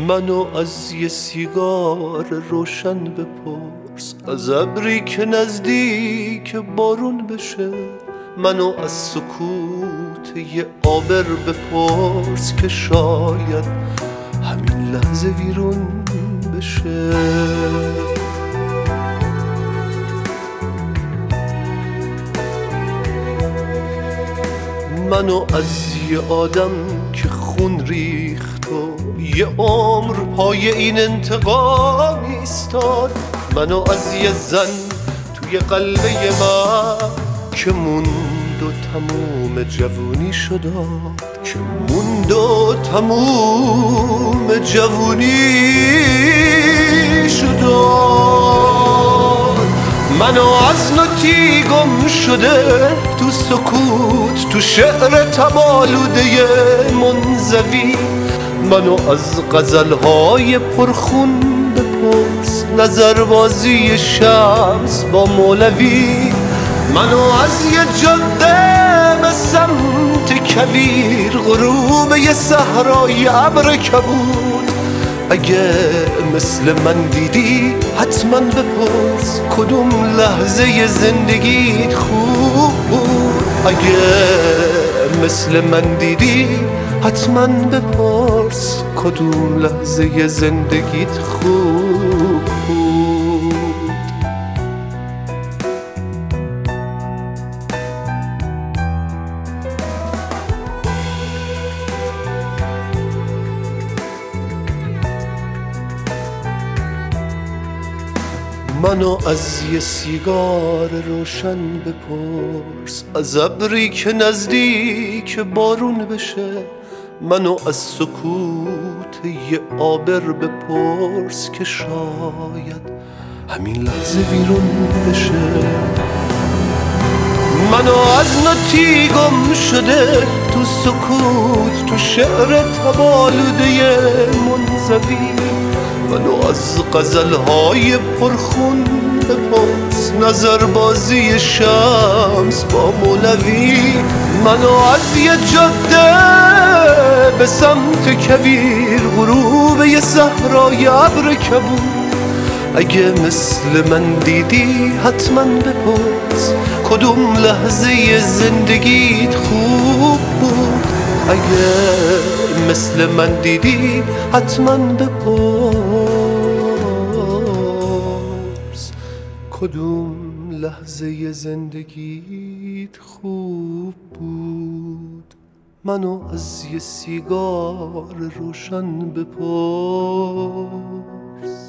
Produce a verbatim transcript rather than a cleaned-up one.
منو از یه سیگار روشن بپرس، از ابری که نزدیک بارون بشه. منو از سکوت یه آبر بپرس که شاید همین لحظه ویرون بشه. منو از یه آدم که خون ریخت و یه عمر پای این انتقام ایستاد. منو از یه زن توی قلبه من که موند و تموم جوونی شد، که موند و تموم جوونی شد. منو از نوتی گم شده تو سکوت، تو شعر تبالوده منزوی. منو از غزلهای پرخون بپرس، نظربازی شمس با مولوی. منو از یه جاده به سمت کویر، غروب یه صحرای ابر کبود. اگه مثل من دیدی حتما بپرس کدوم لحظه زندگیت خوب بود. اگه مثل من دیدی حتما بپرس کدوم لحظه زندگیت خوب بود. منو از یه سیگار روشن بپرس، از ابری که نزدیک بارون بشه. منو از سکوت یه آبر بپرس که شاید همین لحظه ویرون بشه. منو از نوتی گم شده تو سکوت، تو شعر تبالوده منزوی. منو از غزلهای پرخون بپرس، نظربازی شمس با مولوی. منو از یه جاده به سمت کویر، غروب یه صحرای ابر کبود. اگه مثل من دیدی حتما بپرس کدوم لحظه زندگیت خوب بود. اگه مثل من دیدی حتما بپرس کدوم لحظه زندگیت خوب بود. منو از یه سیگار روشن بپرس.